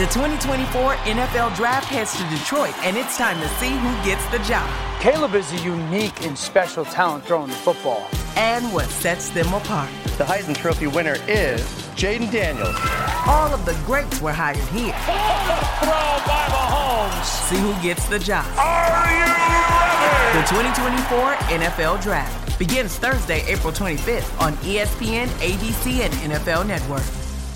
The 2024 NFL Draft heads to Detroit, and it's time to see who gets the job. Caleb is a unique and special talent throwing the football. And what sets them apart. The Heisman Trophy winner is Jaden Daniels. All of the greats were hired here. Throw by Mahomes. See who gets the job. Are you ready? The 2024 NFL Draft begins Thursday, April 25th on ESPN, ABC, and NFL Network.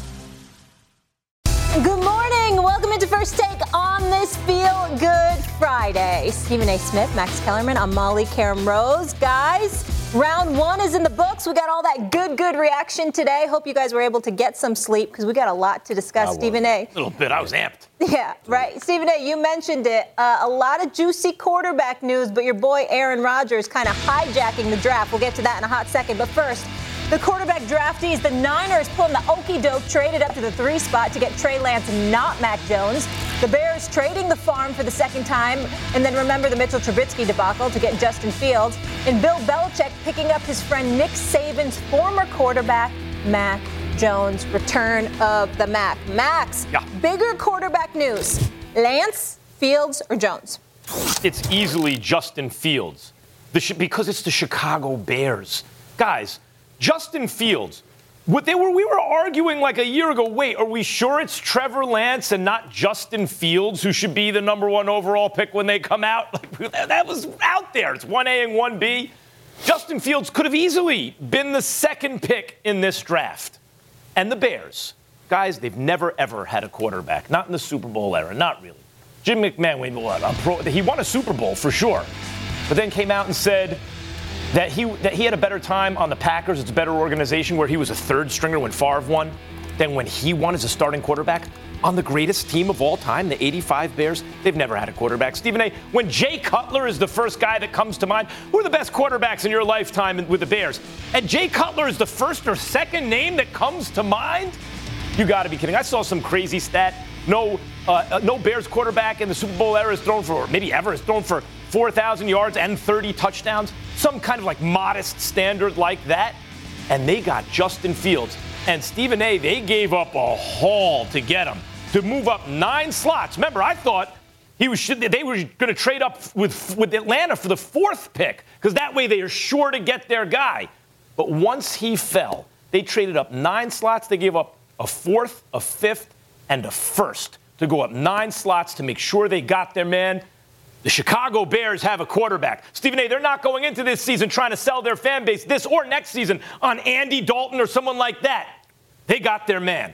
Good morning. Welcome into First Take on this Feel Good Friday. Stephen A. Smith, Max Kellerman, I'm Molly Karam Rose. Guys, round one is in the books. We got all that good reaction today. Hope you guys were able to get some sleep because we got a lot to discuss. Stephen A. A little bit. I was amped. Yeah, right. Stephen A., you mentioned it. A lot of juicy quarterback news, but your boy Aaron Rodgers kind of hijacking the draft. We'll get to that in a hot second. But first, the quarterback draftees, the Niners pulling the okey doke, traded up to the 3 spot to get Trey Lance, not Mac Jones. The Bears trading the farm for the second time. And then remember the Mitchell Trubisky debacle to get Justin Fields. And Bill Belichick picking up his friend Nick Saban's former quarterback, Mac Jones. Return of the Mac. Max, Bigger quarterback news. Lance, Fields, or Jones? It's easily Justin Fields because it's the Chicago Bears. Guys, Justin Fields, we were arguing like a year ago, wait, are we sure it's Trevor Lance and not Justin Fields who should be the number 1 overall pick when they come out? Like, that was out there. It's 1A and 1B. Justin Fields could have easily been the 2nd pick in this draft. And the Bears, guys, they've never, ever had a quarterback. Not in the Super Bowl era, not really. Jim McMahon, he won a Super Bowl for sure, but then came out and said that he had a better time on the Packers. It's a better organization where he was a 3rd stringer when Favre won than when he won as a starting quarterback on the greatest team of all time, the 85 Bears. They've never had a quarterback. Stephen A., when Jay Cutler is the first guy that comes to mind, who are the best quarterbacks in your lifetime with the Bears? And Jay Cutler is the 1st or 2nd name that comes to mind? You got to be kidding. I saw some crazy stat. No Bears quarterback in the Super Bowl era has thrown for, or maybe ever has thrown for 4,000 yards and 30 touchdowns. Some kind of like modest standard like that. And they got Justin Fields. And Stephen A., they gave up a haul to get him, to move up 9 slots. Remember, I thought they were going to trade up with Atlanta for the 4th pick, because that way they are sure to get their guy. But once he fell, they traded up 9 slots. They gave up a 4th, a 5th, and a 1st to go up 9 slots to make sure they got their man. The Chicago Bears have a quarterback. Stephen A., they're not going into this season trying to sell their fan base this or next season on Andy Dalton or someone like that. They got their man.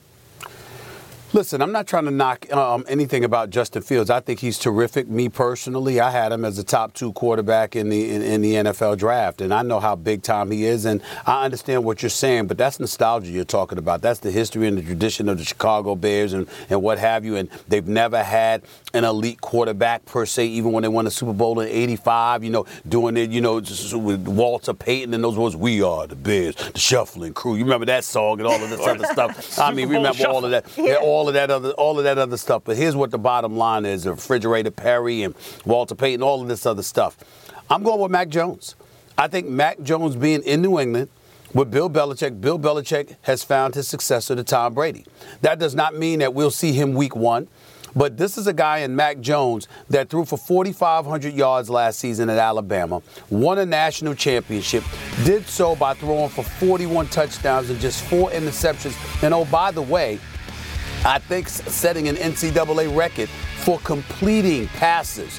Listen, I'm not trying to knock anything about Justin Fields. I think he's terrific. Me personally, I had him as a top 2 quarterback in the NFL draft, and I know how big time he is, and I understand what you're saying, but that's nostalgia you're talking about. That's the history and the tradition of the Chicago Bears and what have you, and they've never had an elite quarterback per se, even when they won the Super Bowl in '85, doing it, just with Walter Payton and those words, "We are the Bears, the shuffling crew." You remember that song and all of this other stuff. I mean, remember all of that. Yeah. All of that other stuff. But here's what the bottom line is: Refrigerator Perry and Walter Payton, all of this other stuff. I'm going with Mac Jones. I think Mac Jones being in New England with Bill Belichick has found his successor to Tom Brady. That does not mean that we'll see him week 1. But this is a guy in Mac Jones that threw for 4,500 yards last season at Alabama, won a national championship, did so by throwing for 41 touchdowns and just 4 interceptions. And oh, by the way, I think setting an NCAA record for completing passes.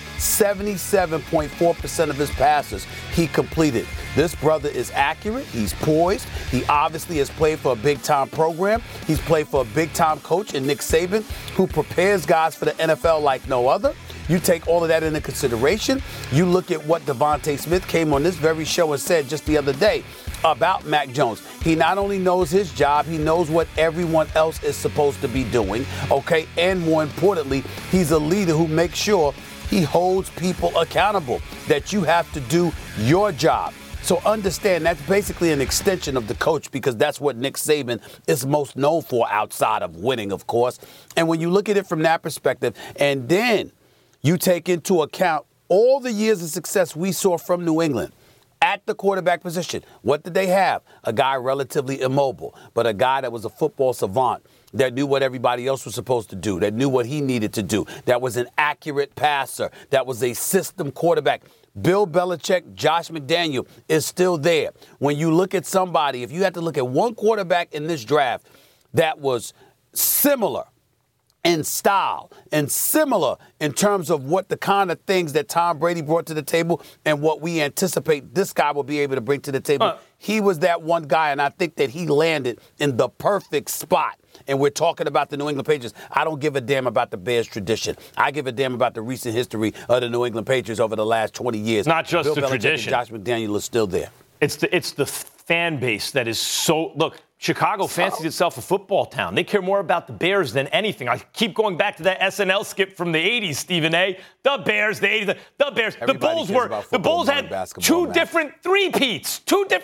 77.4% of his passes he completed. This brother is accurate. He's poised. He obviously has played for a big-time program. He's played for a big-time coach in Nick Saban, who prepares guys for the NFL like no other. You take all of that into consideration. You look at what Devontae Smith came on this very show and said just the other day about Mac Jones. He not only knows his job, he knows what everyone else is supposed to be doing, okay? And more importantly, he's a leader who makes sure he holds people accountable, that you have to do your job. So understand that's basically an extension of the coach, because that's what Nick Saban is most known for outside of winning, of course. And when you look at it from that perspective, and then you take into account all the years of success we saw from New England at the quarterback position, what did they have? A guy relatively immobile, but a guy that was a football savant that knew what everybody else was supposed to do, that knew what he needed to do, that was an accurate passer, that was a system quarterback. Bill Belichick, Josh McDaniel is still there. When you look at somebody, if you had to look at one quarterback in this draft that was similar in style and similar in terms of what the kind of things that Tom Brady brought to the table and what we anticipate this guy will be able to bring to the table, he was that one guy, and I think that he landed in the perfect spot. And we're talking about the New England Patriots. I don't give a damn about the Bears tradition. I give a damn about the recent history of the New England Patriots over the last 20 years. Not just Bill the Belichick tradition. And Josh McDaniel is still there. It's the fan base that is so – look, Chicago fancies itself a football town. They care more about the Bears than anything. I keep going back to that SNL skit from the 80s, Stephen A. The Bears, the 80s, the Bears. The Bulls had two different three-peats,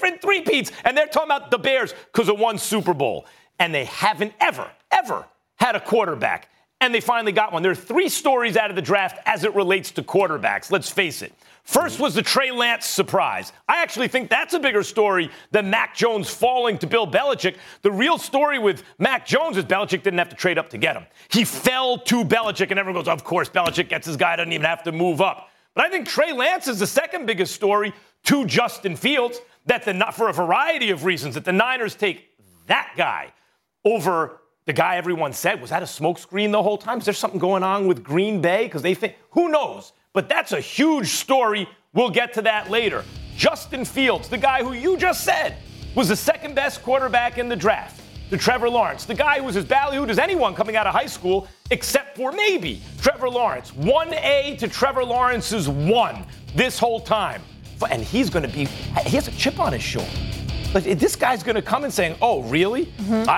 and they're talking about the Bears because of one Super Bowl. And they haven't ever had a quarterback. And they finally got one. There are three stories out of the draft as it relates to quarterbacks. Let's face it. First was the Trey Lance surprise. I actually think that's a bigger story than Mac Jones falling to Bill Belichick. The real story with Mac Jones is Belichick didn't have to trade up to get him. He fell to Belichick, and everyone goes, of course, Belichick gets his guy, doesn't even have to move up. But I think Trey Lance is the second biggest story to Justin Fields, for a variety of reasons, that the Niners take that guy over the guy everyone said. Was that a smokescreen the whole time? Is there something going on with Green Bay? Because they think, who knows? But that's a huge story. We'll get to that later. Justin Fields, the guy who you just said was the second best quarterback in the draft, to Trevor Lawrence, the guy who was as ballyhooed as anyone coming out of high school, except for maybe Trevor Lawrence. 1A to Trevor Lawrence's 1 this whole time. And he has a chip on his shoulder. But this guy's going to come and saying, oh, really? Mm-hmm.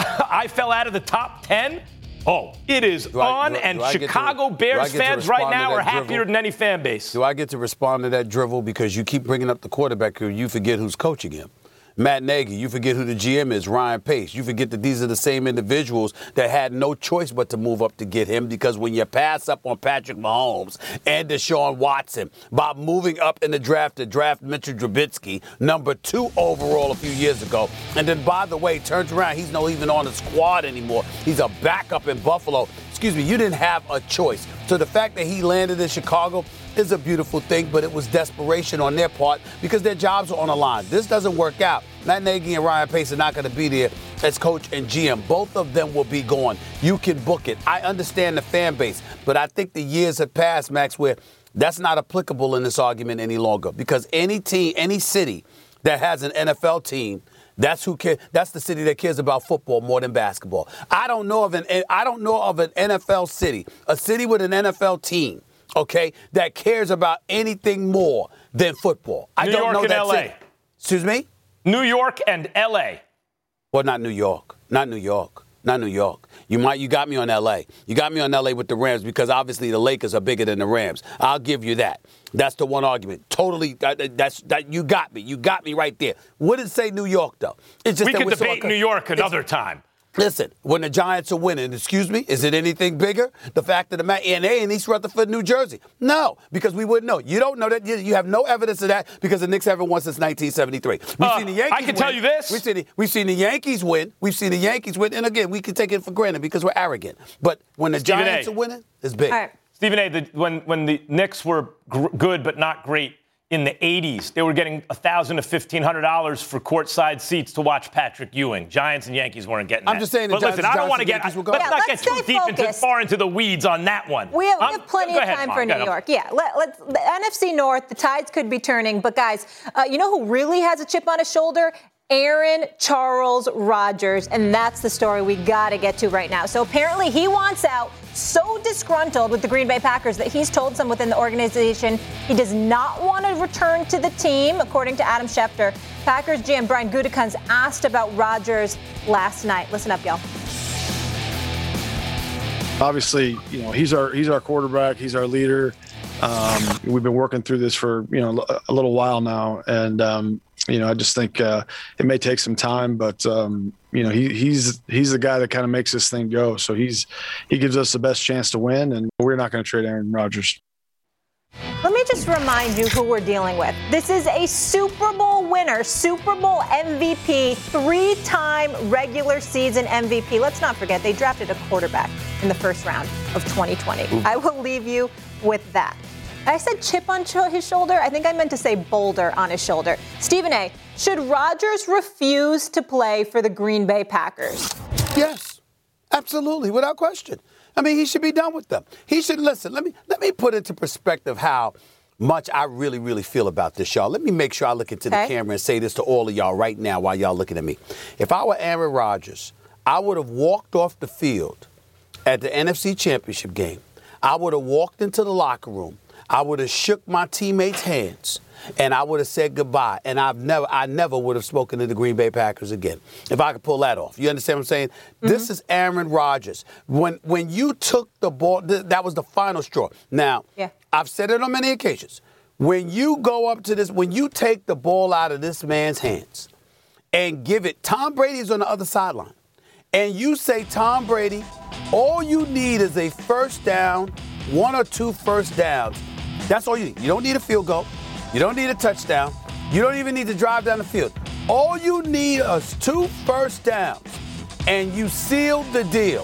I fell out of the top 10? Oh, it is on, and Chicago Bears fans right now are happier than any fan base. Do I get to respond to that drivel? Because you keep bringing up the quarterback here, you forget who's coaching him. Matt Nagy, you forget who the GM is, Ryan Pace. You forget that these are the same individuals that had no choice but to move up to get him, because when you pass up on Patrick Mahomes and Deshaun Watson by moving up in the draft to draft Mitchell Trubisky, number 2 overall a few years ago, and then, by the way, turns around, he's not even on the squad anymore. He's a backup in Buffalo. You didn't have a choice. So the fact that he landed in Chicago is a beautiful thing, but it was desperation on their part because their jobs are on the line. This doesn't work out. Matt Nagy and Ryan Pace are not going to be there as coach and GM. Both of them will be gone. You can book it. I understand the fan base, but I think the years have passed, Max, where that's not applicable in this argument any longer, because any team, any city that has an NFL team, that's the city that cares about football more than basketball. I don't know of an NFL city, a city with an NFL team, okay, that cares about anything more than football. New York and LA. Excuse me? New York and LA. Well, not New York. You got me on LA. You got me on LA with the Rams because obviously the Lakers are bigger than the Rams. I'll give you that. That's the one argument. Totally. That you got me. You got me right there. Wouldn't say New York though. It's just we could debate New York another time. Listen, when the Giants are winning, excuse me, is it anything bigger? The fact of the matter, and they in East Rutherford, New Jersey. No, because we wouldn't know. You don't know that. You have no evidence of that because the Knicks haven't won since 1973. We've seen the Yankees I can tell you this. We've seen the Yankees win. And again, we can take it for granted because we're arrogant. But when the Giants are winning, it's big. All right. Stephen A., when the Knicks were good but not great in the 80s, they were getting $1,000 to $1,500 for courtside seats to watch Patrick Ewing. Giants and Yankees weren't getting that. I'm just saying. But listen, I don't want to get. Let's not get too deep far into the weeds on that one. We have plenty of time for New York. Yeah, let's. The NFC North, the tides could be turning, but guys, you know who really has a chip on his shoulder? Aaron Charles Rodgers, and that's the story we got to get to right now. So apparently he wants out, so disgruntled with the Green Bay Packers that he's told some within the organization he does not want to return to the team, according to Adam Schefter. Packers GM Brian Gutekunst asked about Rodgers last night. Listen up, y'all. Obviously, he's our quarterback. He's our leader. We've been working through this for a little while now, and I just think it may take some time, but he's the guy that kind of makes this thing go. So he gives us the best chance to win, and we're not going to trade Aaron Rodgers. Let me just remind you who we're dealing with. This is a Super Bowl winner, Super Bowl MVP, 3-time regular season MVP. Let's not forget, they drafted a quarterback in the first round of 2020. Ooh. I will leave you with that. I said chip on his shoulder. I think I meant to say boulder on his shoulder. Stephen A., should Rodgers refuse to play for the Green Bay Packers? Yes, absolutely, without question. I mean, he should be done with them. He should listen. Let me put into perspective how much I really, really feel about this, y'all. Let me make sure I look into the camera and say this to all of y'all right now while y'all looking at me. If I were Aaron Rodgers, I would have walked off the field at the NFC Championship game. I would have walked into the locker room. I would have shook my teammates' hands, and I would have said goodbye. And I never would have spoken to the Green Bay Packers again, if I could pull that off. You understand what I'm saying? Mm-hmm. This is Aaron Rodgers. When you took the ball, that was the final straw. Now, I've said it on many occasions. When you go up to this, when you take the ball out of this man's hands and give it, Tom Brady's on the other sideline, and you say, Tom Brady, all you need is a first down, 1 or 2 first downs. That's all you need. You don't need a field goal. You don't need a touchdown. You don't even need to drive down the field. All you need is 2 first downs, and you seal the deal.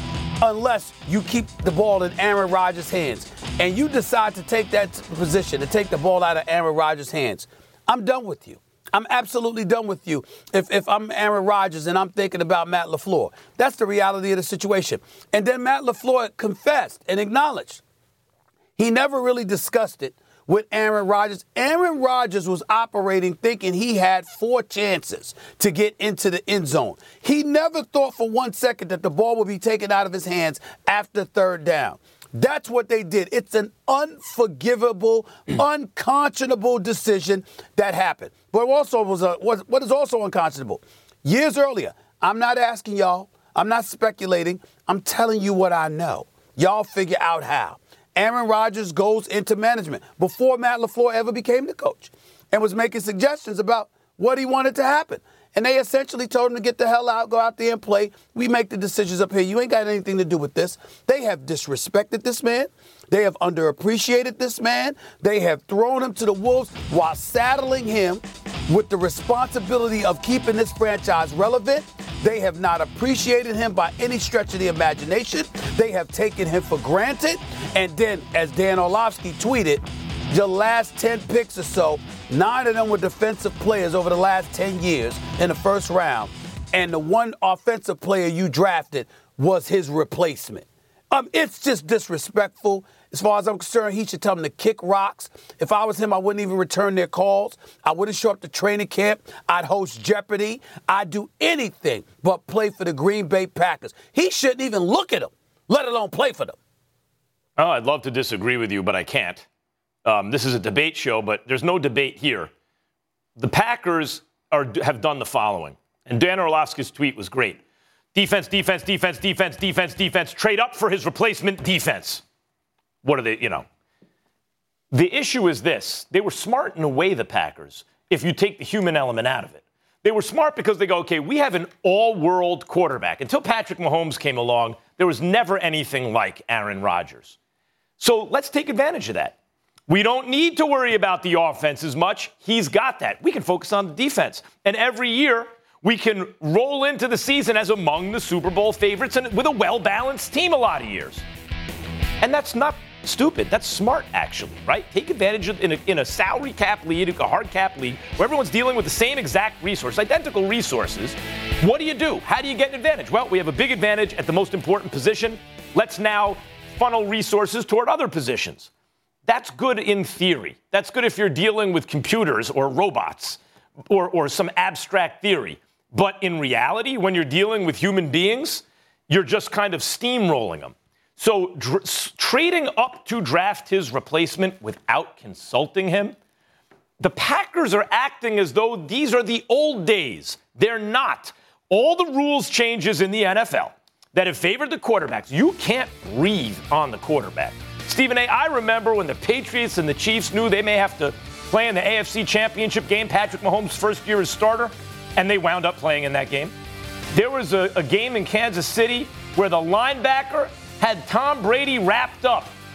Unless you keep the ball in Aaron Rodgers' hands and you decide to take that position, to take the ball out of Aaron Rodgers' hands, I'm done with you. I'm absolutely done with you if I'm Aaron Rodgers and I'm thinking about Matt LaFleur. That's the reality of the situation. And then Matt LaFleur confessed and acknowledged he never really discussed it with Aaron Rodgers. Aaron Rodgers was operating thinking he had 4 chances to get into the end zone. He never thought for 1 second that the ball would be taken out of his hands after 3rd down. That's what they did. It's an unforgivable, unconscionable decision that happened. But also what is also unconscionable? Years earlier, I'm not asking y'all. I'm not speculating. I'm telling you what I know. Y'all figure out how. Aaron Rodgers goes into management before Matt LaFleur ever became the coach and was making suggestions about what he wanted to happen. And they essentially told him to get the hell out, go out there and play. We make the decisions up here. You ain't got anything to do with this. They have disrespected this man. They have underappreciated this man. They have thrown him to the wolves while saddling him with the responsibility of keeping this franchise relevant. They have not appreciated him by any stretch of the imagination. They have taken him for granted. And then, as Dan Orlovsky tweeted, the last 10 picks or so, 9 of them were defensive players over the last 10 years in the first round. And the one offensive player you drafted was his replacement. It's just disrespectful. As far as I'm concerned, he should tell them to kick rocks. If I was him, I wouldn't even return their calls. I wouldn't show up to training camp. I'd host Jeopardy. I'd do anything but play for the Green Bay Packers. He shouldn't even look at them, let alone play for them. Oh, I'd love to disagree with you, but I can't. This is a debate show, but there's no debate here. The Packers have done the following, and Dan Orlovsky's tweet was great. Defense, defense, defense, defense, defense, defense. Trade up for his replacement defense. What are they, The issue is this. They were smart in a way, the Packers, if you take the human element out of it. They were smart because they go, okay, we have an all-world quarterback. Until Patrick Mahomes came along, there was never anything like Aaron Rodgers. So let's take advantage of that. We don't need to worry about the offense as much. He's got that. We can focus on the defense. And every year, we can roll into the season as among the Super Bowl favorites and with a well-balanced team a lot of years. And that's not stupid. That's smart, actually, right? Take advantage of in a salary cap league, a hard cap league, where everyone's dealing with the same exact resource, identical resources. What do you do? How do you get an advantage? Well, we have a big advantage at the most important position. Let's now funnel resources toward other positions. That's good in theory. That's good if you're dealing with computers or robots or some abstract theory. But in reality, when you're dealing with human beings, you're just kind of steamrolling them. So trading up to draft his replacement without consulting him, the Packers are acting as though these are the old days. They're not. All the rules changes in the NFL that have favored the quarterbacks. You can't breathe on the quarterback. Stephen A., I remember when the Patriots and the Chiefs knew they may have to play in the AFC Championship game, Patrick Mahomes' first year as starter, and they wound up playing in that game. There was a game in Kansas City where the linebacker had Tom Brady wrapped up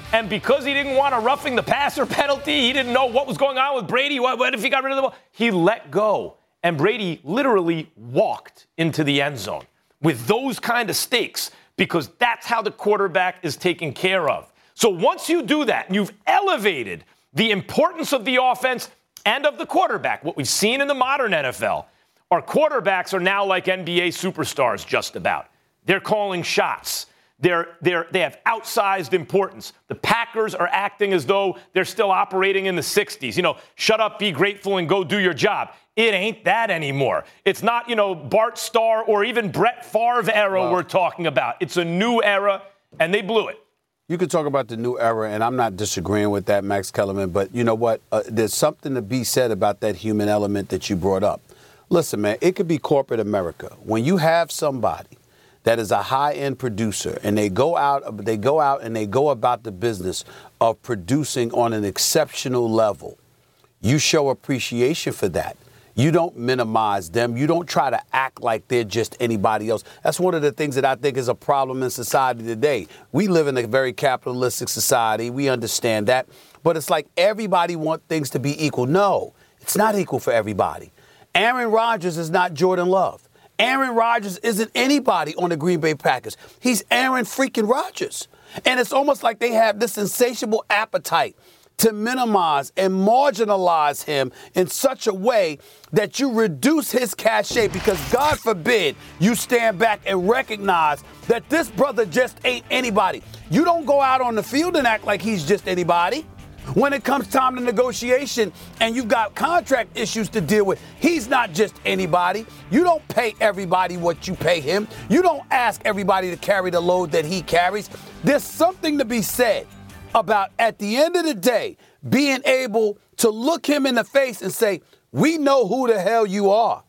And because he didn't want a roughing the passer penalty, he didn't know what was going on with Brady. What if he got rid of the ball? He let go. And Brady literally walked into the end zone with those kind of stakes because that's how the quarterback is taken care of. So once you do that, and you've elevated the importance of the offense and of the quarterback, what we've seen in the modern NFL, our quarterbacks are now like NBA superstars just about. They're calling shots. They have outsized importance. The Packers are acting as though they're still operating in the 60s. Shut up, be grateful, and go do your job. It ain't that anymore. It's not, Bart Starr or even Brett Favre era we're talking about. It's a new era, and they blew it. You could talk about the new era, and I'm not disagreeing with that, Max Kellerman, but you know what? There's something to be said about that human element that you brought up. Listen, man, it could be corporate America. When you have somebody that is a high-end producer, and they go out and they go about the business of producing on an exceptional level, you show appreciation for that. You don't minimize them. You don't try to act like they're just anybody else. That's one of the things that I think is a problem in society today. We live in a very capitalistic society. We understand that. But it's like everybody wants things to be equal. No, it's not equal for everybody. Aaron Rodgers is not Jordan Love. Aaron Rodgers isn't anybody on the Green Bay Packers. He's Aaron freaking Rodgers. And it's almost like they have this insatiable appetite to minimize and marginalize him in such a way that you reduce his cachet because, God forbid, you stand back and recognize that this brother just ain't anybody. You don't go out on the field and act like he's just anybody. When it comes time to negotiation and you've got contract issues to deal with, he's not just anybody. You don't pay everybody what you pay him. You don't ask everybody to carry the load that he carries. There's something to be said about, at the end of the day, being able to look him in the face and say, we know who the hell you are,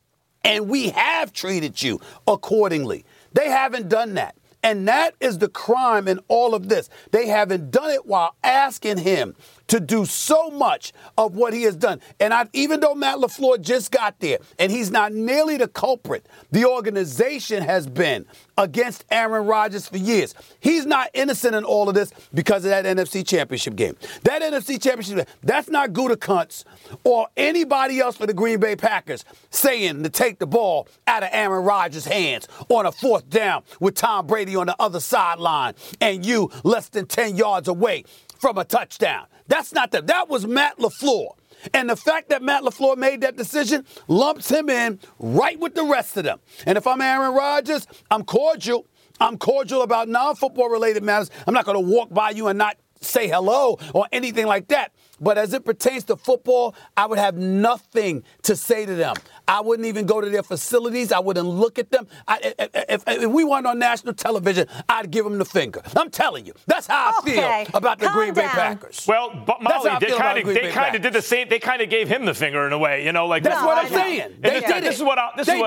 and we have treated you accordingly. They haven't done that. And that is the crime in all of this. They haven't done it while asking him to do so much of what he has done. And even though Matt LaFleur just got there, and he's not nearly the culprit, the organization has been against Aaron Rodgers for years. He's not innocent in all of this because of that NFC Championship game. That NFC Championship game, that's not Gutekunst or anybody else for the Green Bay Packers saying to take the ball out of Aaron Rodgers' hands on a 4th down with Tom Brady on the other sideline and you less than 10 yards away from a touchdown. That's not that. That was Matt LaFleur. And the fact that Matt LaFleur made that decision lumps him in right with the rest of them. And if I'm Aaron Rodgers, I'm cordial. I'm cordial about non-football related matters. I'm not going to walk by you and not say hello or anything like that. But as it pertains to football, I would have nothing to say to them. I wouldn't even go to their facilities. I wouldn't look at them. If we weren't on national television, I'd give them the finger. I'm telling you. That's how I feel about the Green Bay Packers. Well, but Molly, they kind of did the same. They kind of gave him the finger in a way. That's what I'm saying. They did it. This is what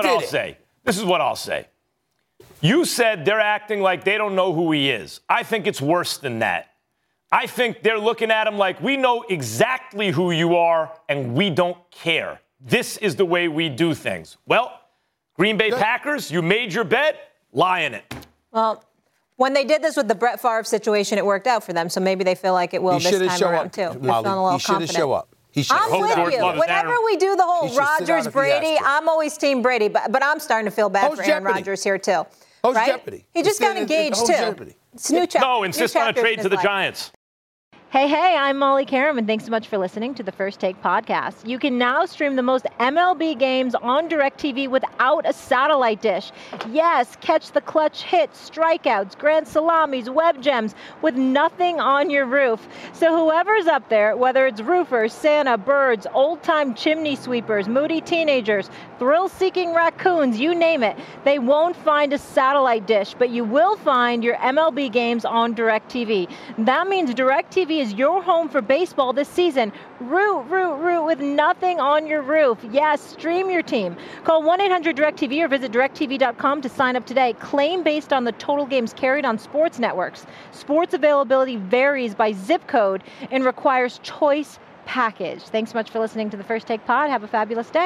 I'll say. You said they're acting like they don't know who he is. I think it's worse than that. I think they're looking at him like, we know exactly who you are, and we don't care. This is the way we do things. Well, Green Bay Packers, you made your bed, lie in it. Well, when they did this with the Brett Favre situation, it worked out for them, so maybe they feel like it will this time around, too. Molly, he should have shown up. I'm with you. Whenever we do the whole Rodgers-Brady, I'm always Team Brady, but I'm starting to feel bad for Aaron Rodgers here, too. Right? Jeopardy. He just got engaged, too. It's a new chapter. No, insist on a trade to the Giants. Hey, I'm Molly Karam, and thanks so much for listening to the First Take podcast. You can now stream the most MLB games on DirecTV without a satellite dish. Yes, catch the clutch hits, strikeouts, grand salamis, web gems with nothing on your roof. So whoever's up there, whether it's roofers, Santa, birds, old-time chimney sweepers, moody teenagers, thrill-seeking raccoons, you name it, they won't find a satellite dish, but you will find your MLB games on DirecTV. That means DirecTV is your home for baseball this season. Root with nothing on your roof. Yes, stream your team. Call 1-800-DirecTV or visit directtv.com to sign up today. Claim based on the total games carried on sports networks. Sports availability varies by zip code and requires choice package. Thanks so much for listening to the First Take Pod. Have a fabulous day.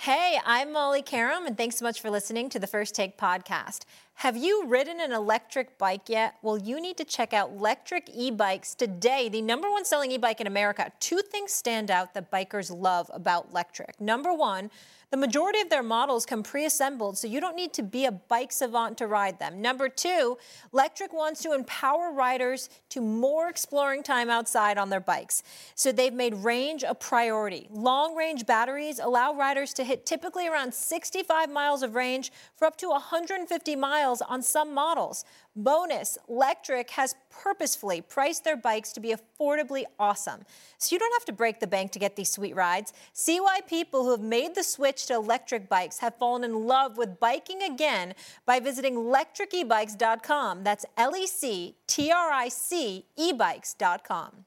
Hey, I'm Molly Karam, and thanks so much for listening to the First Take podcast. Have you ridden an electric bike yet? Well, you need to check out Lectric E-Bikes today, the #1 selling e-bike in America. 2 things stand out that bikers love about Lectric. Number 1, the majority of their models come pre-assembled, so you don't need to be a bike savant to ride them. Number 2, Lectric wants to empower riders to more exploring time outside on their bikes. So they've made range a priority. Long-range batteries allow riders to hit typically around 65 miles of range for up to 150 miles on some models. Bonus, Lectric has purposefully priced their bikes to be affordably awesome. So you don't have to break the bank to get these sweet rides. See why people who have made the switch to electric bikes have fallen in love with biking again by visiting lectricebikes.com. That's LECTRIC ebikes.com.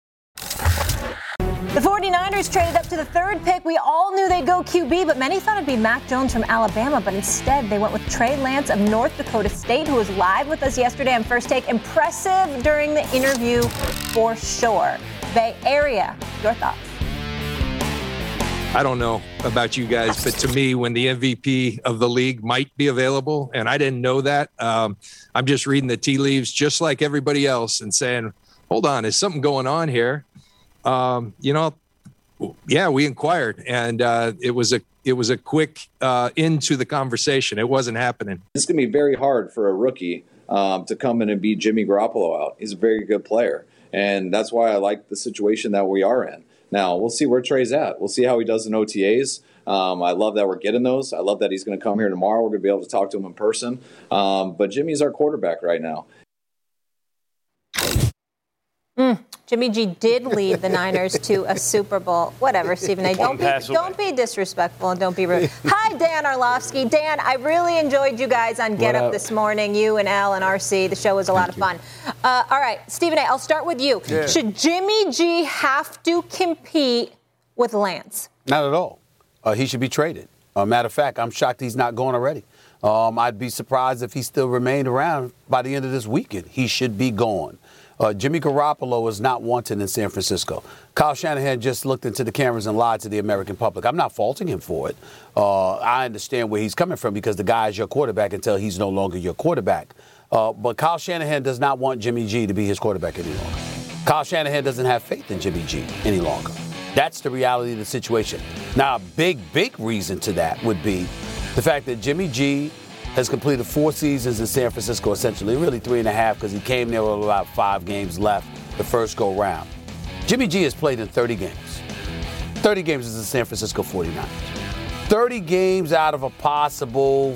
The 49ers traded up to the 3rd pick. We all knew they'd go QB, but many thought it'd be Mac Jones from Alabama. But instead, they went with Trey Lance of North Dakota State, who was live with us yesterday on First Take. Impressive during the interview for sure. Bay Area, your thoughts? I don't know about you guys, but to me, when the MVP of the league might be available, and I didn't know that, I'm just reading the tea leaves just like everybody else and saying, hold on, is something going on here? We inquired, and it was a quick into the conversation. It wasn't happening. It's going to be very hard for a rookie to come in and beat Jimmy Garoppolo out. He's a very good player, and that's why I like the situation that we are in. Now, we'll see where Trey's at. We'll see how he does in OTAs. I love that we're getting those. I love that he's going to come here tomorrow. We're going to be able to talk to him in person. But Jimmy's our quarterback right now. Jimmy G did lead the Niners to a Super Bowl. Whatever, Stephen A. Don't be disrespectful and don't be rude. Hi, Dan Orlovsky. Dan, I really enjoyed you guys on Get Up this morning. You and Al and RC. The show was a lot of fun. All right, Stephen A., I'll start with you. Yeah. Should Jimmy G have to compete with Lance? Not at all. He should be traded. Matter of fact, I'm shocked he's not going already. I'd be surprised if he still remained around by the end of this weekend. He should be gone. Jimmy Garoppolo is not wanted in San Francisco. Kyle Shanahan just looked into the cameras and lied to the American public. I'm not faulting him for it. I understand where he's coming from because the guy is your quarterback until he's no longer your quarterback. But Kyle Shanahan does not want Jimmy G to be his quarterback any longer. Kyle Shanahan doesn't have faith in Jimmy G any longer. That's the reality of the situation. Now, a big reason to that would be the fact that Jimmy G has completed 4 seasons in San Francisco, essentially, really 3.5 because he came there with about 5 games left the first go round. Jimmy G has played in 30 games. 30 games as the San Francisco 49ers. 30 games out of a possible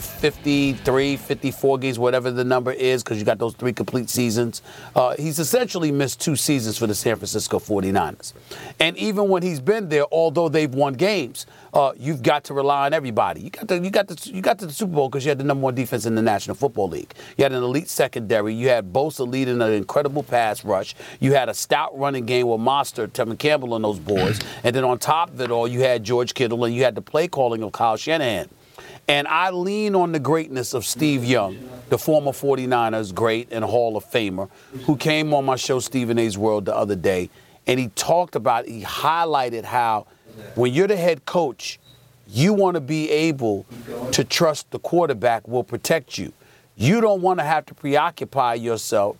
53, 54 games, whatever the number is, because you got those 3 complete seasons. He's essentially missed 2 seasons for the San Francisco 49ers. And even when he's been there, although they've won games, you've got to rely on everybody. You got to the Super Bowl because you had the #1 defense in the National Football League. You had an elite secondary. You had Bosa leading an incredible pass rush. You had a stout running game with Mostert, Tevin Campbell on those boards. And then on top of it all, you had George Kittle and you had the play calling of Kyle Shanahan. And I lean on the greatness of Steve Young, the former 49ers great and Hall of Famer, who came on my show, Stephen A's World, the other day. And he highlighted how when you're the head coach, you want to be able to trust the quarterback will protect you. You don't want to have to preoccupy yourself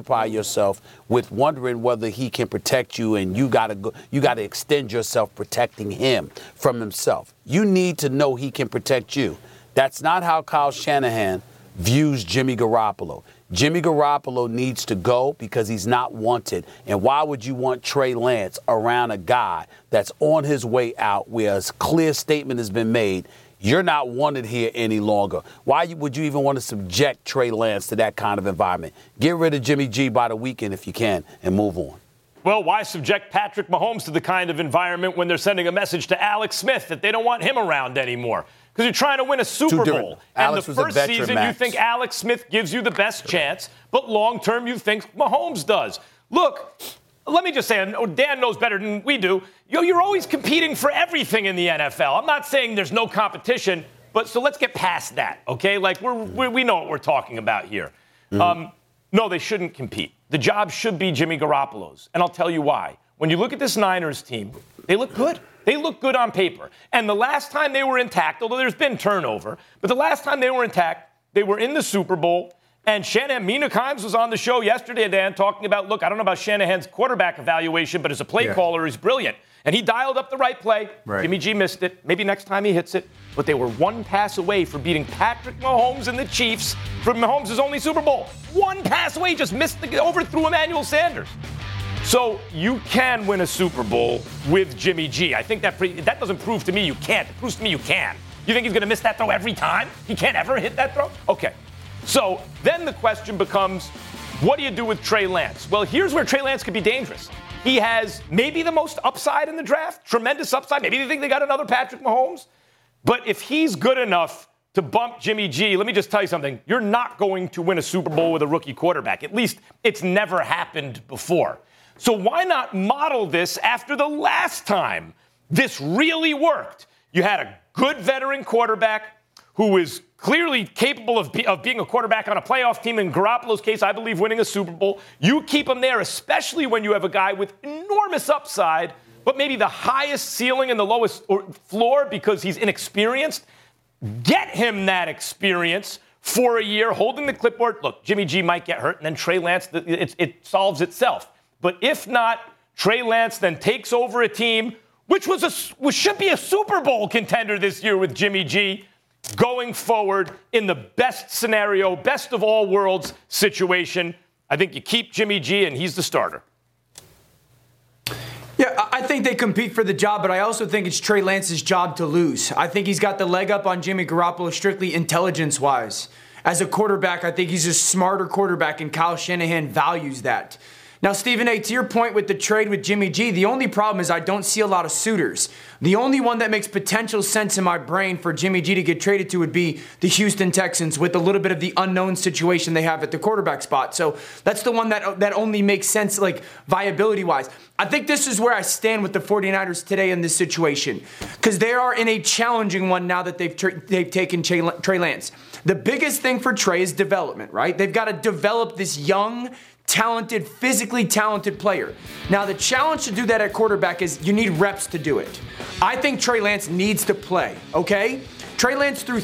with wondering whether he can protect you, and you got to extend yourself protecting him from himself. You need to know he can protect you. That's not how Kyle Shanahan views Jimmy Garoppolo. Jimmy Garoppolo needs to go because he's not wanted. And why would you want Trey Lance around a guy that's on his way out where a clear statement has been made? You're not wanted here any longer. Why would you even want to subject Trey Lance to that kind of environment? Get rid of Jimmy G by the weekend if you can and move on. Well, why subject Patrick Mahomes to the kind of environment when they're sending a message to Alex Smith that they don't want him around anymore? Because you're trying to win a Super Bowl. And the first season, you think Alex Smith gives you the best chance, but long-term, you think Mahomes does. Look, let me just say, Dan knows better than we do. You're always competing for everything in the NFL. I'm not saying there's no competition, but so let's get past that, okay? Like, we know what we're talking about here. Mm-hmm. No, they shouldn't compete. The job should be Jimmy Garoppolo's, and I'll tell you why. When you look at this Niners team, they look good. They look good on paper. And the last time they were intact, although there's been turnover, but the last time they were intact, they were in the Super Bowl. And Shanahan, Mina Kimes was on the show yesterday, Dan, talking about, look, I don't know about Shanahan's quarterback evaluation, but as a play caller, he's brilliant. And he dialed up the right play. Right. Jimmy G missed it. Maybe next time he hits it. But they were one pass away from beating Patrick Mahomes and the Chiefs from Mahomes' only Super Bowl. One pass away, just overthrew Emmanuel Sanders. So you can win a Super Bowl with Jimmy G. I think that doesn't prove to me you can't. It proves to me you can. You think he's going to miss that throw every time? He can't ever hit that throw? Okay. So then the question becomes, what do you do with Trey Lance? Well, here's where Trey Lance could be dangerous. He has maybe the most upside in the draft, tremendous upside. Maybe they think they got another Patrick Mahomes. But if he's good enough to bump Jimmy G, let me just tell you something. You're not going to win a Super Bowl with a rookie quarterback. At least it's never happened before. So why not model this after the last time this really worked? You had a good veteran quarterback who is clearly capable of being a quarterback on a playoff team. In Garoppolo's case, I believe winning a Super Bowl. You keep him there, especially when you have a guy with enormous upside, but maybe the highest ceiling and the lowest floor because he's inexperienced. Get him that experience for a year, holding the clipboard. Look, Jimmy G might get hurt, and then Trey Lance, it solves itself. But if not, Trey Lance then takes over a team which should be a Super Bowl contender this year with Jimmy G, going forward in the best scenario, best of all worlds situation. I think you keep Jimmy G, and he's the starter. Yeah, I think they compete for the job, but I also think it's Trey Lance's job to lose. I think he's got the leg up on Jimmy Garoppolo strictly intelligence-wise. As a quarterback, I think he's a smarter quarterback, and Kyle Shanahan values that. Now, Stephen A., to your point with the trade with Jimmy G, the only problem is I don't see a lot of suitors. The only one that makes potential sense in my brain for Jimmy G to get traded to would be the Houston Texans with a little bit of the unknown situation they have at the quarterback spot. So that's the one that only makes sense, like, viability-wise. I think this is where I stand with the 49ers today in this situation, because they are in a challenging one now that they've taken Trey Lance. The biggest thing for Trey is development, right? They've got to develop this young, talented, physically talented player. Now, the challenge to do that at quarterback is you need reps to do it. I think Trey Lance needs to play, okay? Trey Lance threw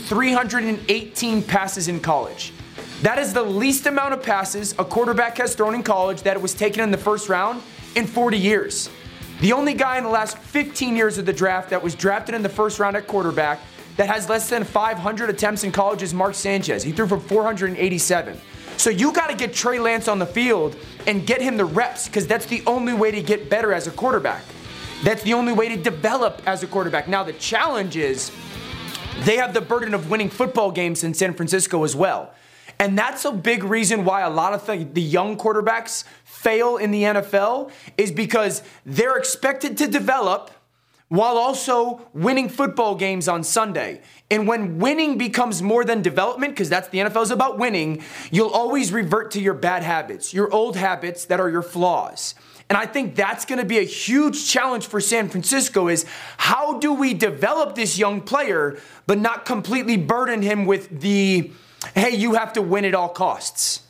318 passes in college. That is the least amount of passes a quarterback has thrown in college that was taken in the first round in 40 years. The only guy in the last 15 years of the draft that was drafted in the first round at quarterback that has less than 500 attempts in college is Mark Sanchez. He threw for 487. So you got to get Trey Lance on the field and get him the reps, because that's the only way to get better as a quarterback. That's the only way to develop as a quarterback. Now, the challenge is they have the burden of winning football games in San Francisco as well. And that's a big reason why a lot of the young quarterbacks fail in the NFL, is because they're expected to develop while also winning football games on Sunday. And when winning becomes more than development, because that's the NFL is about winning, you'll always revert to your bad habits, your old habits that are your flaws. And I think that's going to be a huge challenge for San Francisco, is how do we develop this young player but not completely burden him with the, hey, you have to win at all costs?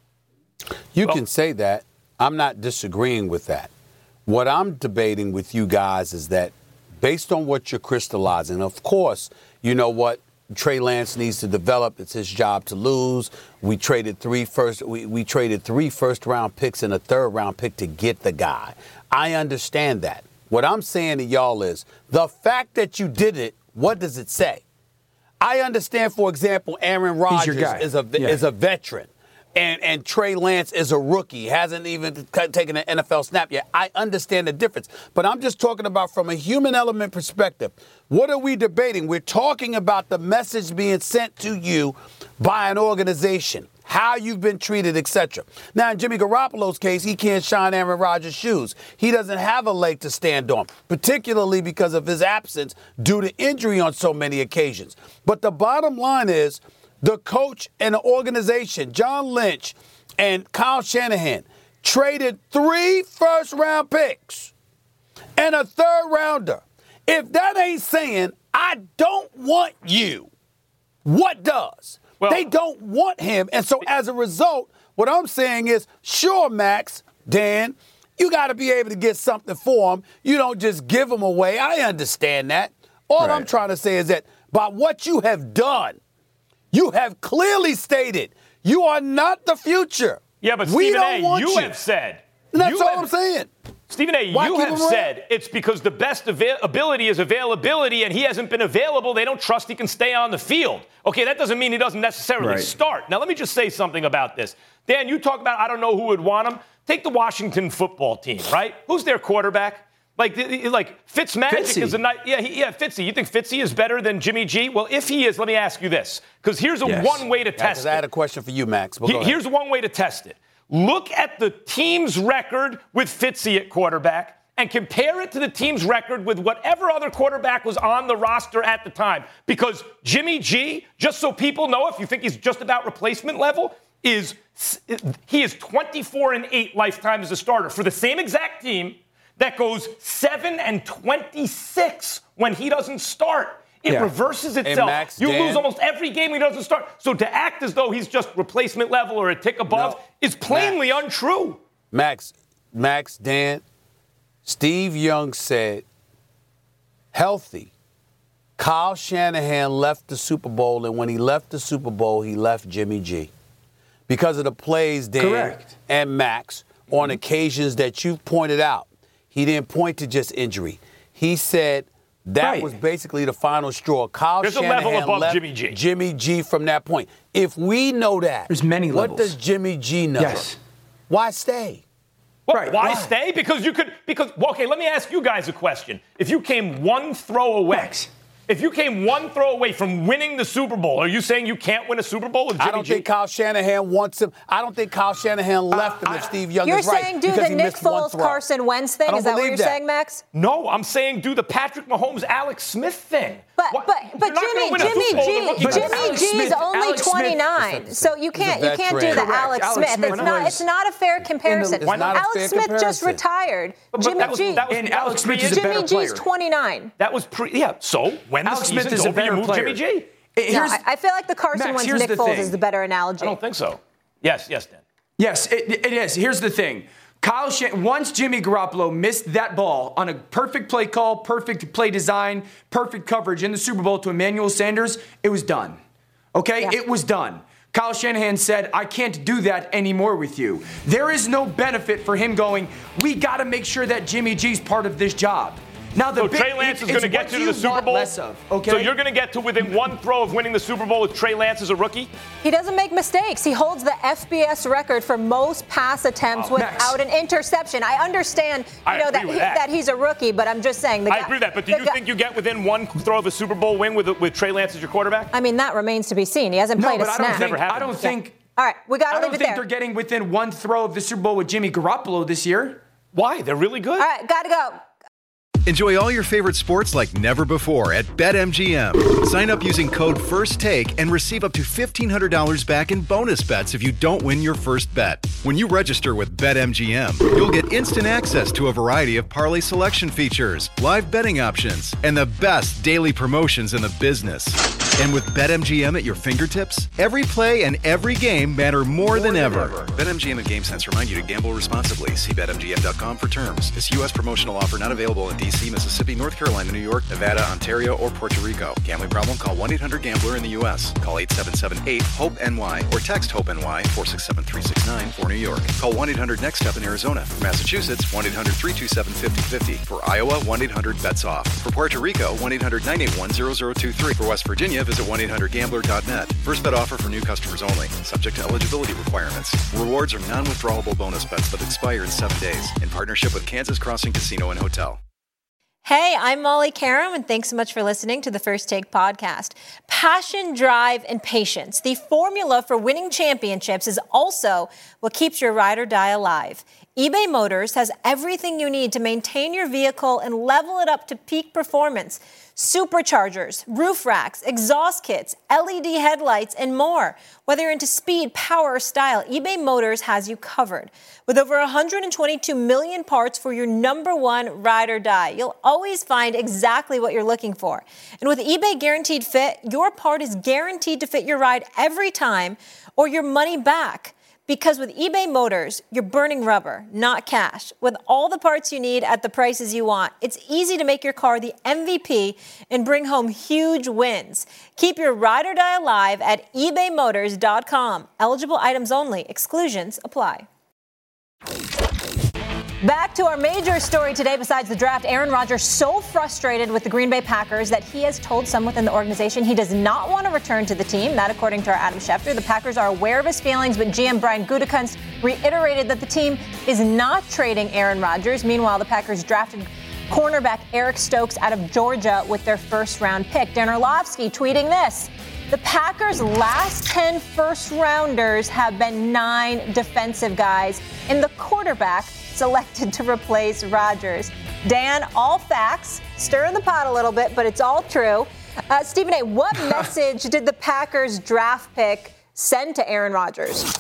You can say that. I'm not disagreeing with that. What I'm debating with you guys is that based on what you're crystallizing, of course, you know what? Trey Lance needs to develop. It's his job to lose. We traded three first-round picks and a third-round pick to get the guy. I understand that. What I'm saying to y'all is the fact that you did it, what does it say? I understand, for example, Aaron Rodgers is a veteran. And Trey Lance is a rookie, hasn't even taken an NFL snap yet. I understand the difference. But I'm just talking about from a human element perspective. What are we debating? We're talking about the message being sent to you by an organization, how you've been treated, etc. Now, in Jimmy Garoppolo's case, he can't shine Aaron Rodgers' shoes. He doesn't have a leg to stand on, particularly because of his absence due to injury on so many occasions. But the bottom line is, the coach and the organization, John Lynch and Kyle Shanahan, traded 3 first-round picks and a third-rounder. If that ain't saying, I don't want you, what does? Well, they don't want him. And so as a result, what I'm saying is, sure, Max, Dan, You got to be able to get something for them. You don't just give them away. I understand that. All I'm trying to say is that by what you have done, you have clearly stated you are not the future. Yeah, but we Stephen don't A., want you you have said. That's all I'm saying. Stephen A., you have said it's because the best ability is availability, and he hasn't been available. They don't trust he can stay on the field. Okay, that doesn't mean he doesn't necessarily start. Now, let me just say something about this. Dan, you talk about I don't know who would want him. Take the Washington football team, right? Who's their quarterback? Like Fitzmagic is a nice. Yeah, Fitzy. You think Fitzy is better than Jimmy G? Well, if he is, let me ask you this, because here's one way to test it. I had a question for you, Max. Here's one way to test it. Look at the team's record with Fitzy at quarterback and compare it to the team's record with whatever other quarterback was on the roster at the time. Because Jimmy G, just so people know, if you think he's just about replacement level, he is 24-8 lifetime as a starter for the same exact team that goes 7-26 when he doesn't start. It reverses itself. Max, you lose almost every game he doesn't start. So to act as though he's just replacement level or a tick above is plainly untrue. Max, Dan, Steve Young said, healthy. Kyle Shanahan left the Super Bowl, and when he left the Super Bowl, he left Jimmy G. Because of the plays, Dan and Max, on occasions that you've pointed out. He didn't point to just injury. He said that was basically the final straw. Kyle Shanahan left Jimmy G from that point. If we know that, there's many levels. What does Jimmy G know? Yes. Why stay? Well, why stay? Because let me ask you guys a question. If you came one throw away, from winning the Super Bowl, are you saying you can't win a Super Bowl with Jimmy G? I don't think Kyle Shanahan wants him. I don't think Kyle Shanahan left him if Steve Young is right. You're saying do the Nick Foles, Carson Wentz thing? Is that what you're saying, Max? No, I'm saying do the Patrick Mahomes, Alex Smith thing. But Jimmy G's only 29, so you can't do the Alex Smith. It's not a fair comparison. Alex Smith just retired. Jimmy G's 29. That was So when Alex Smith is a better player. Jimmy G. I feel like the Carson Wentz Nick Foles is the better analogy. I don't think so. Yes, Dan. Yes, it is. Here's the thing. Once Jimmy Garoppolo missed that ball on a perfect play call, perfect play design, perfect coverage in the Super Bowl to Emmanuel Sanders, it was done. Okay? Yeah. It was done. Kyle Shanahan said, I can't do that anymore with you. There is no benefit for him going, we got to make sure that Jimmy G's part of this job. Now, Trey Lance is going to get you to the Super Bowl? So you're going to get to within one throw of winning the Super Bowl with Trey Lance as a rookie? He doesn't make mistakes. He holds the FBS record for most pass attempts without an interception. I understand that he's a rookie, but I'm just saying. I agree with that, but do you think you get within one throw of a Super Bowl win with Trey Lance as your quarterback? I mean, that remains to be seen. He hasn't played a snap. I don't think. All right, we got to leave it there. I don't think they're getting within one throw of the Super Bowl with Jimmy Garoppolo this year. Why? They're really good. All right, got to go. Enjoy all your favorite sports like never before at BetMGM. Sign up using code FIRSTTAKE and receive up to $1,500 back in bonus bets if you don't win your first bet. When you register with BetMGM, you'll get instant access to a variety of parlay selection features, live betting options, and the best daily promotions in the business. And with BetMGM at your fingertips, every play and every game matter more than ever. BetMGM and GameSense remind you to gamble responsibly. See BetMGM.com for terms. This U.S. promotional offer not available in D.C., Mississippi, North Carolina, New York, Nevada, Ontario, or Puerto Rico. Gambling problem? Call 1-800-GAMBLER in the U.S. Call 877-8-HOPE-NY or text HOPE-NY 467-369 for New York. Call 1-800-NEXT-STEP in Arizona. For Massachusetts, 1-800-327-5050. For Iowa, 1-800-BETS-OFF. For Puerto Rico, 1-800-981-0023. For West Virginia, visit 1-800-GAMBLER.net. First bet offer for new customers only. Subject to eligibility requirements. Rewards are non-withdrawable bonus bets that expire in 7 days. In partnership with Kansas Crossing Casino and Hotel. Hey, I'm Molly Karam, and thanks so much for listening to the First Take podcast. Passion, drive, and patience. The formula for winning championships is also what keeps your ride or die alive. eBay Motors has everything you need to maintain your vehicle and level it up to peak performance. Superchargers, roof racks, exhaust kits, LED headlights, and more. Whether you're into speed, power, or style, eBay Motors has you covered. With over 122 million parts for your number one ride or die, you'll always find exactly what you're looking for. And with eBay Guaranteed Fit, your part is guaranteed to fit your ride every time or your money back. Because with eBay Motors, you're burning rubber, not cash. With all the parts you need at the prices you want, it's easy to make your car the MVP and bring home huge wins. Keep your ride or die alive at ebaymotors.com. Eligible items only. Exclusions apply. Back to our major story today besides the draft. Aaron Rodgers so frustrated with the Green Bay Packers that he has told some within the organization he does not want to return to the team. That according to our Adam Schefter. The Packers are aware of his feelings, but GM Brian Gutekunst reiterated that the team is not trading Aaron Rodgers. Meanwhile, the Packers drafted cornerback Eric Stokes out of Georgia with their first-round pick. Dan Orlovsky tweeting this. The Packers' last 10 first-rounders have been 9 defensive guys, and the quarterback selected to replace Rodgers. Dan, all facts, stirring the pot a little bit, but it's all true. Stephen A., what message did the Packers draft pick send to Aaron Rodgers?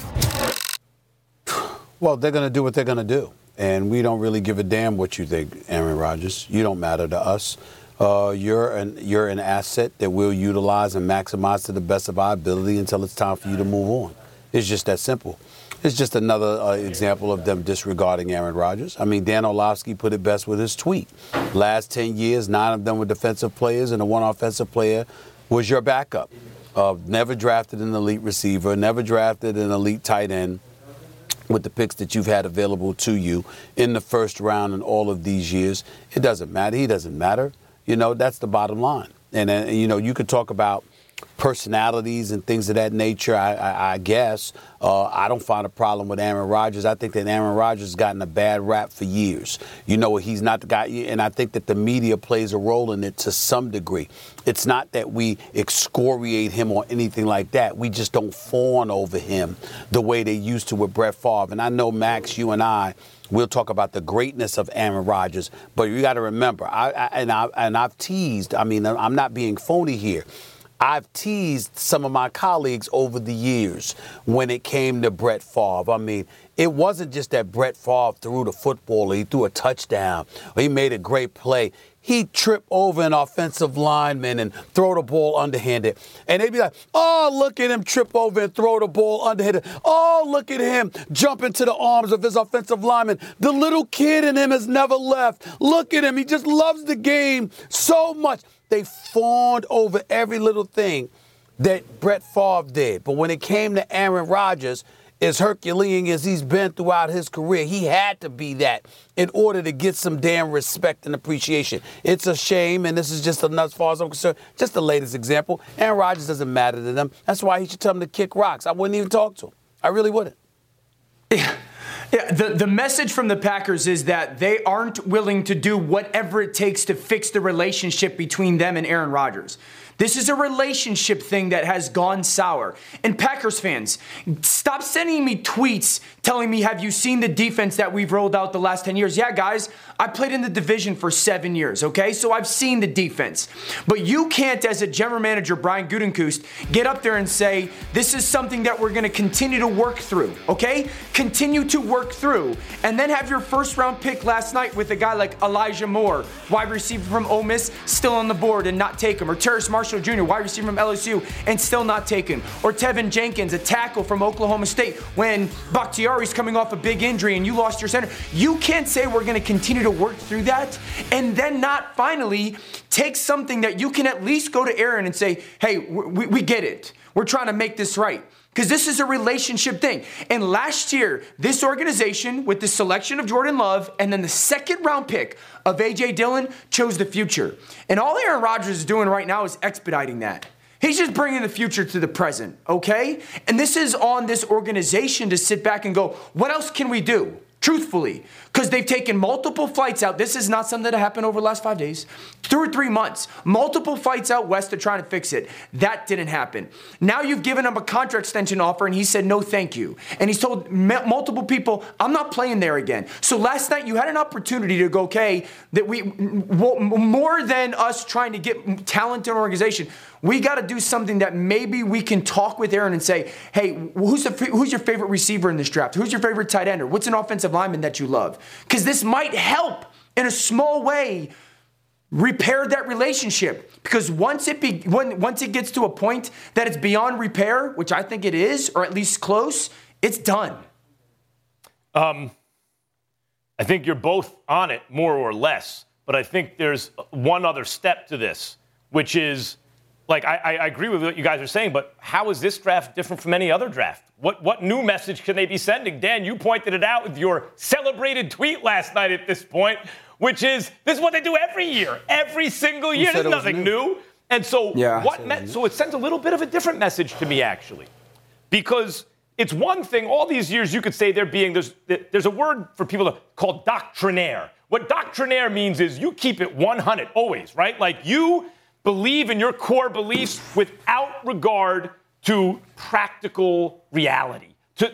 Well, they're going to do what they're going to do, and we don't really give a damn what you think, Aaron Rodgers. You don't matter to us. You're an asset that we'll utilize and maximize to the best of our ability until it's time for you to move on. It's just that simple. It's just another example of them disregarding Aaron Rodgers. I mean, Dan Orlovsky put it best with his tweet. Last 10 years, 9 of them were defensive players, and the one offensive player was your backup. Never drafted an elite receiver, never drafted an elite tight end with the picks that you've had available to you in the first round in all of these years. It doesn't matter. He doesn't matter. You know, that's the bottom line. And you know, you could talk about personalities and things of that nature, I guess. I don't find a problem with Aaron Rodgers. I think that Aaron Rodgers has gotten a bad rap for years. You know, he's not the guy, and I think that the media plays a role in it to some degree. It's not that we excoriate him or anything like that. We just don't fawn over him the way they used to with Brett Favre. And I know, Max, you and I, we'll talk about the greatness of Aaron Rodgers, but you got to remember, I've teased, I mean, I'm not being phony here. I've teased some of my colleagues over the years when it came to Brett Favre. I mean, it wasn't just that Brett Favre threw the football or he threw a touchdown or he made a great play. He'd trip over an offensive lineman and throw the ball underhanded. And they'd be like, oh, look at him trip over and throw the ball underhanded. Oh, look at him jump into the arms of his offensive lineman. The little kid in him has never left. Look at him. He just loves the game so much. They fawned over every little thing that Brett Favre did. But when it came to Aaron Rodgers, as Herculean as he's been throughout his career, he had to be that in order to get some damn respect and appreciation. It's a shame, and this is just, as far as I'm concerned, just the latest example. Aaron Rodgers doesn't matter to them. That's why he should tell them to kick rocks. I wouldn't even talk to him. I really wouldn't. Yeah, the message from the Packers is that they aren't willing to do whatever it takes to fix the relationship between them and Aaron Rodgers. This is a relationship thing that has gone sour. And Packers fans, stop sending me tweets telling me, have you seen the defense that we've rolled out the last 10 years? Yeah, guys, I played in the division for 7 years, okay? So I've seen the defense. But you can't, as a general manager, Brian Gutekunst, get up there and say, this is something that we're going to continue to work through, okay? Continue to work through. And then have your first round pick last night with a guy like Elijah Moore, wide receiver from Ole Miss, still on the board and not take him. Or Terrace Marshall Jr., wide receiver from LSU, and still not taken. Or Tevin Jenkins, a tackle from Oklahoma State, when Bakhtiari's coming off a big injury and you lost your center. You can't say we're going to continue to work through that and then not finally take something that you can at least go to Aaron and say, hey, we get it. We're trying to make this right. Because this is a relationship thing. And last year, this organization, with the selection of Jordan Love and then the second round pick of A.J. Dillon, chose the future. And all Aaron Rodgers is doing right now is expediting that. He's just bringing the future to the present, okay? And this is on this organization to sit back and go, what else can we do? Truthfully, because they've taken multiple flights out. This is not something that happened over the last 5 days. 2 or 3 months. Multiple flights out west to try to fix it. That didn't happen. Now you've given him a contract extension offer and he said no thank you. And he's told multiple people, I'm not playing there again. So last night you had an opportunity to go, okay, that we, more than us trying to get talent in an organization, we got to do something that maybe we can talk with Aaron and say, hey, who's your favorite receiver in this draft? Who's your favorite tight end? Or what's an offensive lineman that you love? Because this might help in a small way repair that relationship. Because once it gets to a point that it's beyond repair, which I think it is, or at least close, it's done. I think you're both on it, more or less. But I think there's one other step to this, which is, like, I agree with what you guys are saying, but how is this draft different from any other draft? What new message can they be sending? Dan, you pointed it out with your celebrated tweet last night at this point, which is, this is what they do every year, every single year. There's nothing new. And so so it sends a little bit of a different message to me, actually. Because it's one thing, all these years you could say there's a word for people called doctrinaire. What doctrinaire means is you keep it 100 always, right? Like you believe in your core beliefs without regard to practical reality,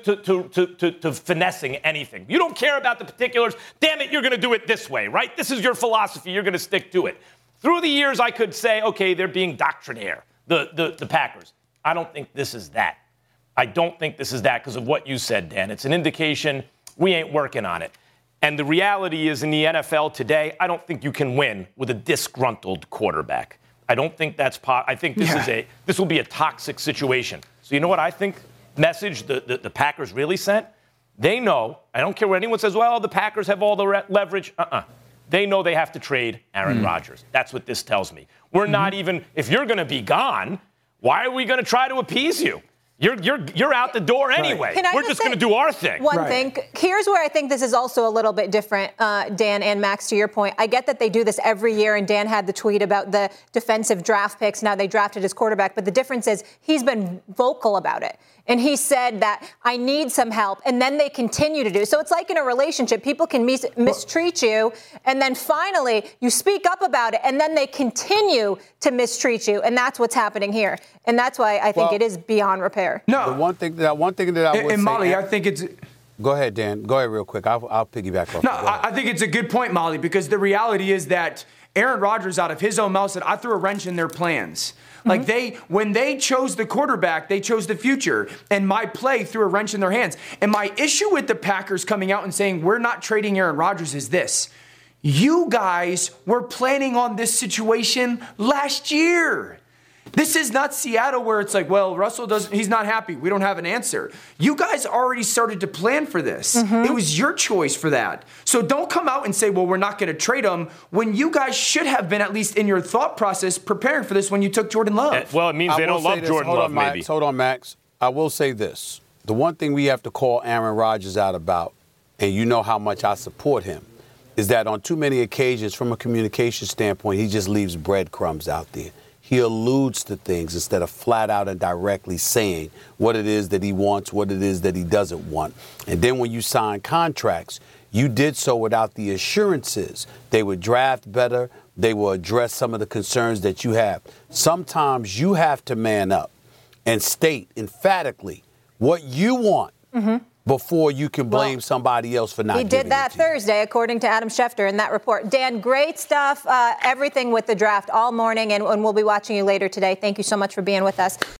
to finessing anything. You don't care about the particulars. Damn it, you're going to do it this way, right? This is your philosophy. You're going to stick to it. Through the years, I could say, okay, they're being doctrinaire, the Packers. I don't think this is that. I don't think this is that because of what you said, Dan. It's an indication we ain't working on it. And the reality is in the NFL today, I don't think you can win with a disgruntled quarterback. I don't think that's I think this will be a toxic situation. So you know what I think message the Packers really sent? They know, I don't care what anyone says, well, the Packers have all the leverage. They know they have to trade Aaron Rodgers. That's what this tells me. We're not even, if you're going to be gone, why are we going to try to appease you? You're out the door anyway. Right. We're just going to do our thing. One thing. Here's where I think this is also a little bit different, Dan and Max, to your point. I get that they do this every year, and Dan had the tweet about the defensive draft picks. Now they drafted his quarterback, but the difference is he's been vocal about it. And he said that I need some help, and then they continue to do. So it's like in a relationship, people can mistreat you, and then finally you speak up about it, and then they continue to mistreat you, and that's what's happening here. And that's why I think it is beyond repair. No, the one thing that I would say. And Molly, I think it's. Go ahead, Dan. Go ahead real quick. I'll piggyback off. No, I think it's a good point, Molly, because the reality is that Aaron Rodgers, out of his own mouth, said, I threw a wrench in their plans. Like when they chose the quarterback, they chose the future. And my play threw a wrench in their hands. And my issue with the Packers coming out and saying, we're not trading Aaron Rodgers is this. You guys were planning on this situation last year. This is not Seattle where it's like, well, he's not happy. We don't have an answer. You guys already started to plan for this. It was your choice for that. So don't come out and say, well, we're not going to trade him when you guys should have been at least in your thought process preparing for this when you took Jordan Love. Well, it means they don't love Jordan Love, maybe. Hold on, Max. I will say this. The one thing we have to call Aaron Rodgers out about, and you know how much I support him, is that on too many occasions, from a communication standpoint, he just leaves breadcrumbs out there. He alludes to things instead of flat out and directly saying what it is that he wants, what it is that he doesn't want. And then when you sign contracts, you did so without the assurances. They would draft better. They will address some of the concerns that you have. Sometimes you have to man up and state emphatically what you want before you can blame somebody else for not giving it to you. He did that Thursday, according to Adam Schefter in that report. Dan, great stuff. Everything with the draft all morning, and we'll be watching you later today. Thank you so much for being with us.